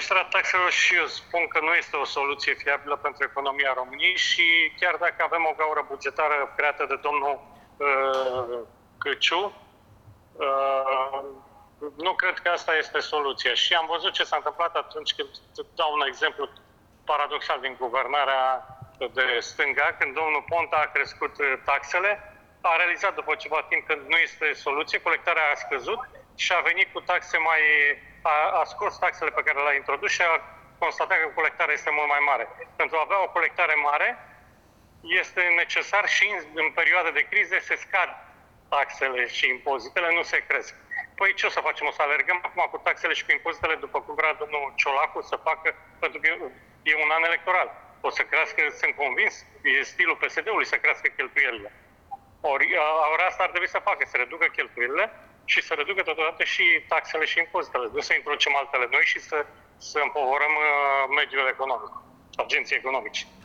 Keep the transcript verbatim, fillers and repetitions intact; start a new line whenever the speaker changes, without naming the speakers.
creșterea taxelor și eu spun că nu este o soluție fiabilă pentru economia României și chiar dacă avem o gaură bugetară creată de domnul uh, Căciu, uh, nu cred că asta este soluția. Și am văzut ce s-a întâmplat atunci când, dau un exemplu paradoxal din guvernarea de stânga, când domnul Ponta a crescut taxele, a realizat după ceva timp că nu este soluție, colectarea a scăzut și a venit cu taxe mai... a, a scos taxele pe care le-a introdus și a constatat că colectarea este mult mai mare. Pentru a avea o colectare mare, este necesar și în, în perioada de crize se scad taxele și impozitele, nu se cresc. Păi ce o să facem? O să alergăm acum cu taxele și cu impozitele după cum vrea domnul Ciolacu să facă, pentru că e un an electoral. O să crească, sunt convins, e stilul P S D-ului să crească cheltuielile. Ori, ori asta ar trebui să facă, să reducă cheltuielile și să reducă totodată și taxele și impozitele. Nu să introducem altele noi și să, să împovărăm uh, mediul economic, agenții economici.